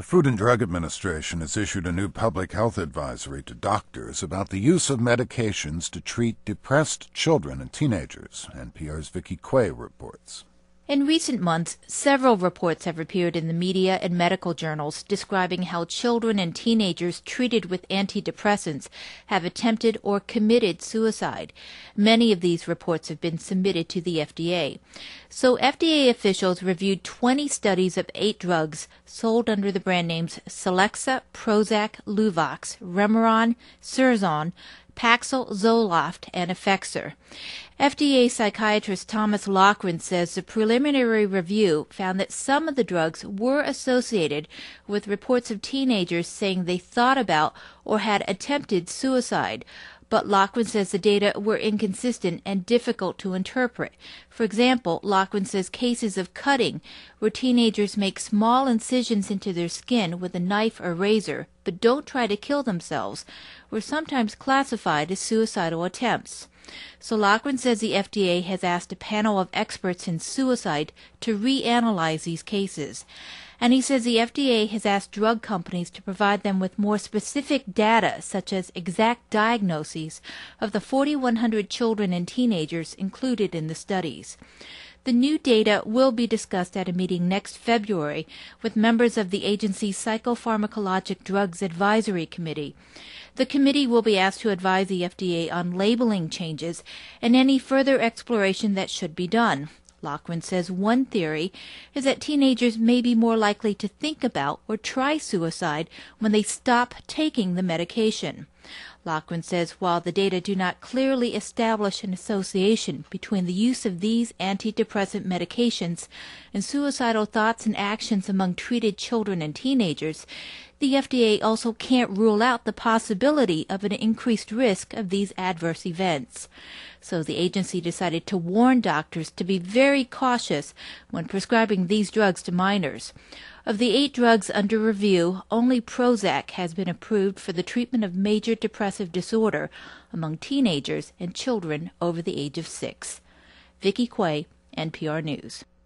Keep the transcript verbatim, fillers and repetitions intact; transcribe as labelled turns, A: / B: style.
A: Food and Drug Administration has issued a new public health advisory to doctors about the use of medications to treat depressed children and teenagers. N P R's Vicki Quay reports.
B: In recent months, several reports have appeared in the media and medical journals describing how children and teenagers treated with antidepressants have attempted or committed suicide. Many of these reports have been submitted to the F D A. So F D A officials reviewed twenty studies of eight drugs sold under the brand names Celexa, Prozac, Luvox, Remeron, Surzon, Paxil, Zoloft, and Effexor. F D A psychiatrist Thomas Loughran says the preliminary review found that some of the drugs were associated with reports of teenagers saying they thought about or had attempted suicide. But Loughran says the data were inconsistent and difficult to interpret. For example, Loughran says cases of cutting, where teenagers make small incisions into their skin with a knife or razor, but don't try to kill themselves, were sometimes classified as suicidal attempts. So Loughran says the F D A has asked a panel of experts in suicide to reanalyze these cases. And he says the F D A has asked drug companies to provide them with more specific data, such as exact diagnoses of the four thousand one hundred children and teenagers included in the studies. The new data will be discussed at a meeting next February with members of the agency's Psychopharmacologic Drugs Advisory Committee. The committee will be asked to advise the F D A on labeling changes and any further exploration that should be done. Loughran says one theory is that teenagers may be more likely to think about or try suicide when they stop taking the medication. Loughran says while the data do not clearly establish an association between the use of these antidepressant medications and suicidal thoughts and actions among treated children and teenagers, the F D A also can't rule out the possibility of an increased risk of these adverse events. So the agency decided to warn doctors to be very cautious when prescribing these drugs to minors. Of the eight drugs under review, only Prozac has been approved for the treatment of major depressive disorder among teenagers and children over the age of six. Vicki Quay, N P R News.